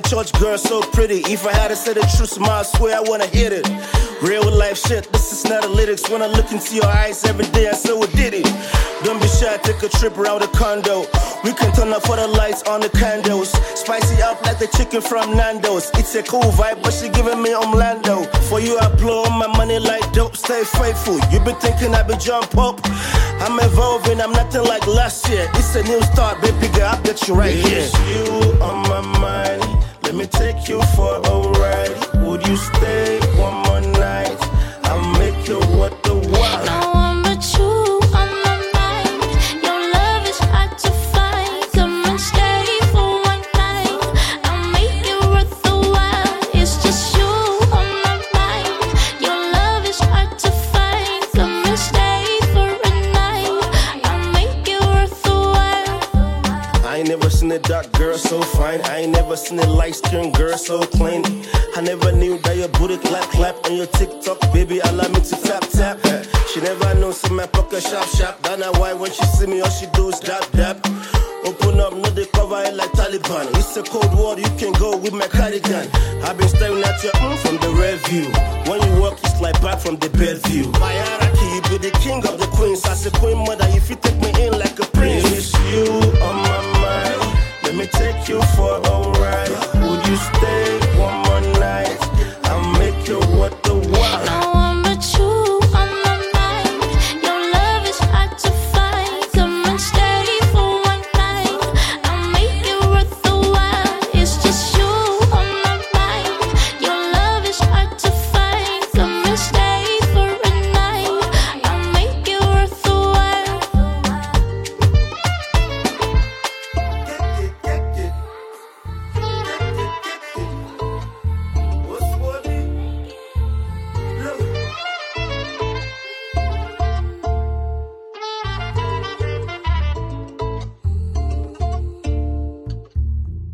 church girl so pretty. If I had to say the truth, I swear I wanna hit it. Real life shit, this is not a lyrics. When I look into your eyes every day, I say we did it. Don't be shy, take a trip around the condo. We can turn up for the lights on the candles. Spicy up like the chicken from Nando's. It's a cool vibe, but she giving me Orlando. For you, I blow all my money like dope. Stay faithful. You been thinking I be jump up. I'm evolving, I'm nothing like last year. It's a new start, baby girl, I'll get you right here. It's you on my mind. Let me take you for a ride. Would you stay one more night? I'll make you what the wild. No one but you on my mind. Your love is hard to find. Come and stay for one night. I'll make it worth the while. It's just you on my mind. Your love is hard to find. Come and stay for a night. I'll make it worth the while. I ain't never seen a dark girl so fine. I ain't never seen a light-skinned girl so clean. I never knew that your booty clap on your TikTok, baby. Allow me to tap. She never knows in my pocket sharp. That's not why when she see me, all she do is dap. Open up, no they cover it like Taliban. It's a cold war, you can go with my cardigan. I've been staring at you from the rear view. When you walk, it's like back from the bed view. My hierarchy, you be the king of the queens. As a queen mother, if you take me in like a prince. It's you on my mind. Let me take you for a